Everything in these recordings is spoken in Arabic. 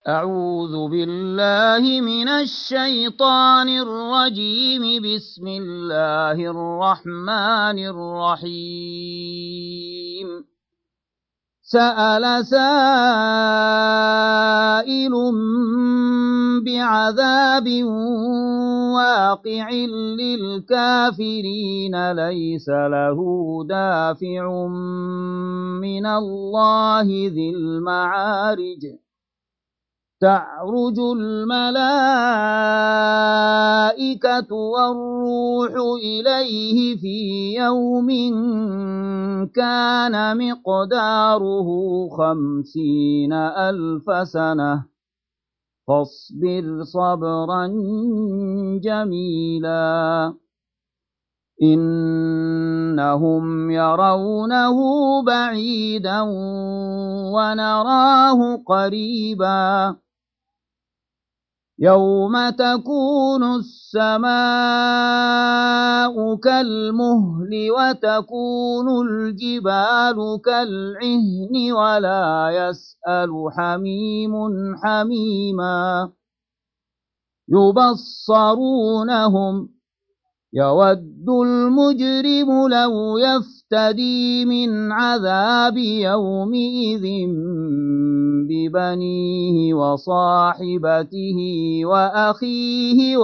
أعوذ بالله من الشيطان الرجيم. بسم الله الرحمن الرحيم. سأل سائل بعذاب واقع للكافرين ليس له دافع من الله ذي المعارج. تعرج الملائكة والروح إليه في يوم كان مقداره 50,000 سنة فاصبر صبرا جميلا إنهم يرونه بعيدا ونراه قريبا يوم تكون السماء كالمهل وتكون الجبال كالعهن ولا يسأل حميم حميما يبصرونهم يود المجرم لو يفتدي من عذاب يومئذ ببنيه وصاحبته وأخيه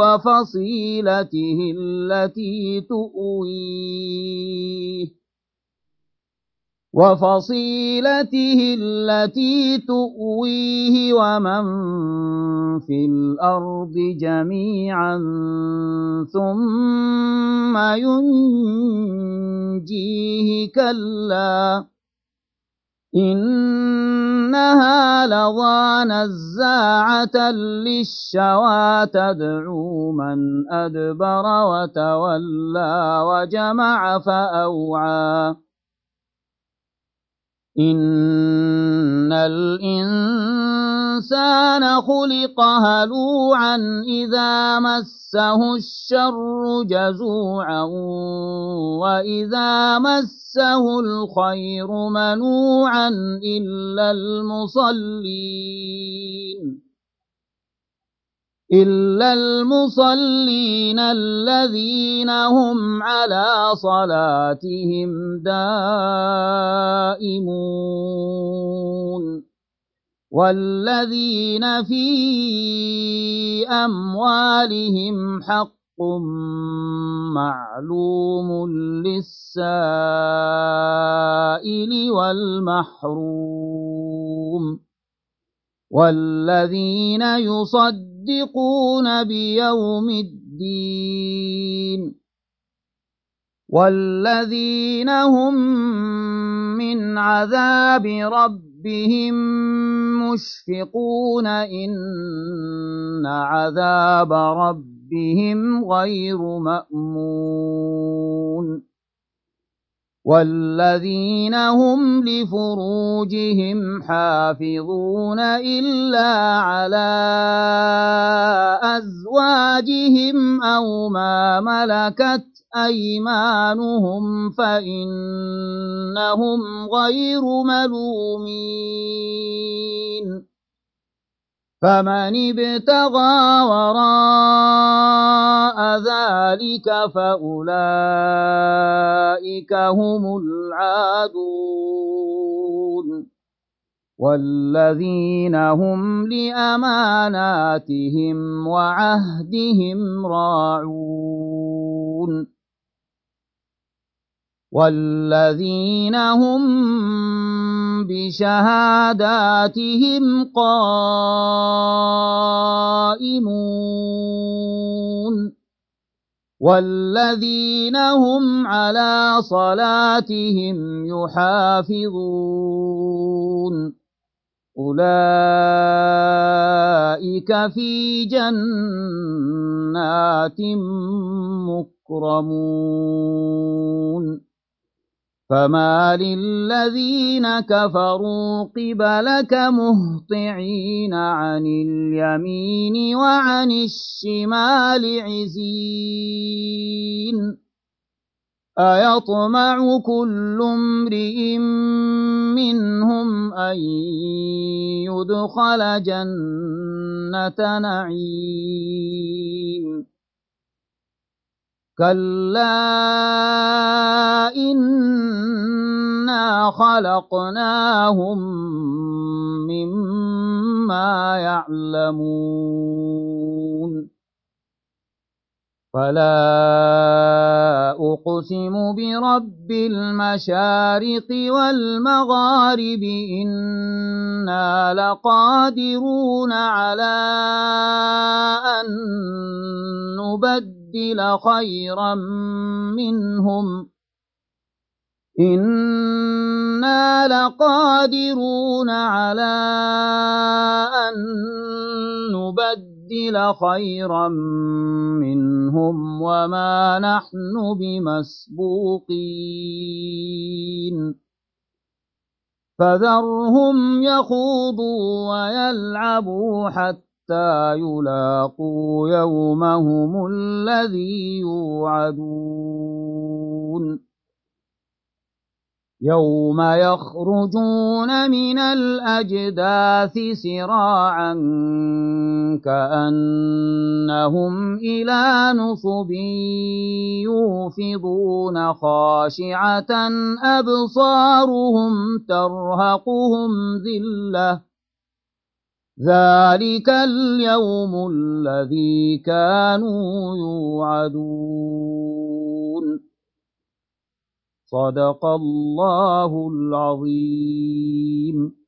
وفصيلته التي تؤويه ومن في الأرض جميعا ثم ينجيه كلا إنها لظى نزاعة للشوى تدعو من أدبر وتولى وجمع فأوعى إن الإنسان خلق هلوعا إذا مسه الشر جزوعا وإذا مسه الخير منوعا إلا المصلين الذين هم على صلاتهم دائمون والذين في أموالهم حق معلوم للسائل والمحروم والذين يصدقون بيوم الدين والذين هم من عذاب ربهم مشفقون إن عذاب ربهم غير مأمون والذين هم لفروجهم حافظون إلا على أزواجهم أو ما ملكت أيمانهم فإنهم غير ملومين فمن ابتغى وراء ذلك فأولئك هم العادون والذين هم لأماناتهم وعهدهم راعون والذين هم بشهاداتهم قائمون والذين هم على صلاتهم يحافظون أولئك في جنات مكرمون فما للذين كفروا قبلك مهطعين عن اليمين وعن الشمال عزين أيطمع كل امرئ منهم أن يدخل جنة نعيم كلا إنا خلقناهم مما يعلمون فلا أقسم برب المشارق والمغارب إنا لقادرون على أن نبدل خيرا منهم إنا لقادرون على أن نبدل خيرا منهم وما نحن بمسبوقين فذرهم يخوضوا ويلعبوا حتى يلاقوا يومهم الذي يوعدون يوم يخرجون من الأجداث سراعا كأنهم إلى نصب يوفضون خاشعة أبصارهم ترهقهم ذلة ذلك اليوم الذي كانوا يوعدون صدق الله العظيم.